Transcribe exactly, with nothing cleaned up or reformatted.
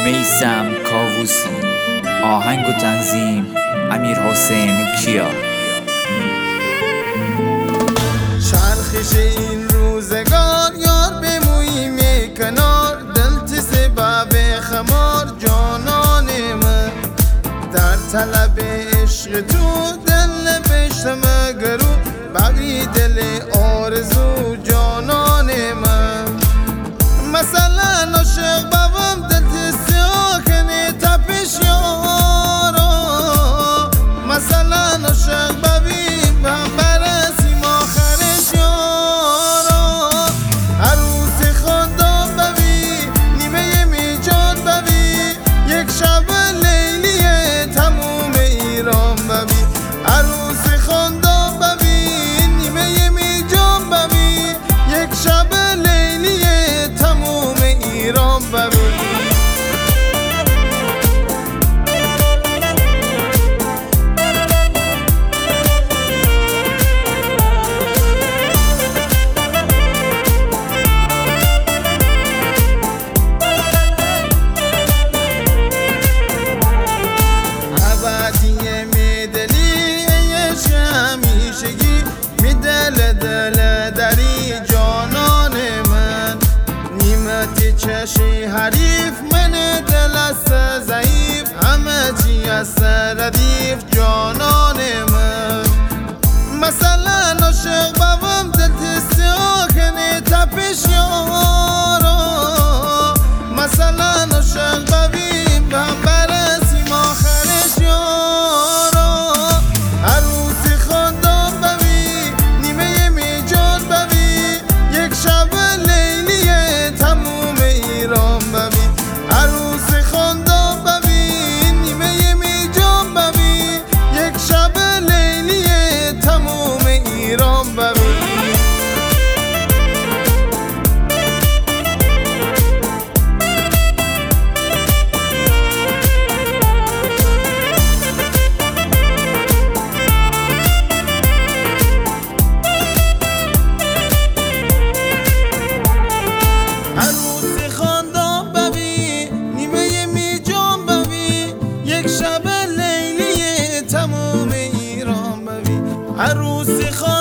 میثم کاووسی. آهنگ و تنظیم امیر حسین کیا. چرخش این روزگار یار بموییم کنار، دل سبب خمار جانان من، در طلب عشق تو دل بشتم گرو، ببی دل آرزو جانان من. مثلا عاشق بابم دل سیاه کنه تپش یارا، مثلا عاشق ببی بهم برسیم آخرش یارا. عروس خواندم ببی نیمه میجان ببی، یک شب لیلیه تموم ایران ببی. عروس خواندم ببی نیمه میجان ببی، یک شب لیلیه تموم ایران ببی. دل دل دری جانان من، نیمتی چشی حریف من دل است ضعیف، همه چی است ردیف جانان من. مثلا عاشق بابم دل سیاه کنه تپش یارا، مثلا عاشق ببین بهم برسیم آخرش یارا. عروسی خواندم ببی نیمه میجان ببی، یک شب لیلیه تموم ایران ببی. عروسی خواندم ببی نیمه میجان ببی، یک شب لیلیه تموم ایران ببی. عروسی خواندم ببی نیمه میجان ببی، یک شب لیلیه تموم ایران ببی. عروسی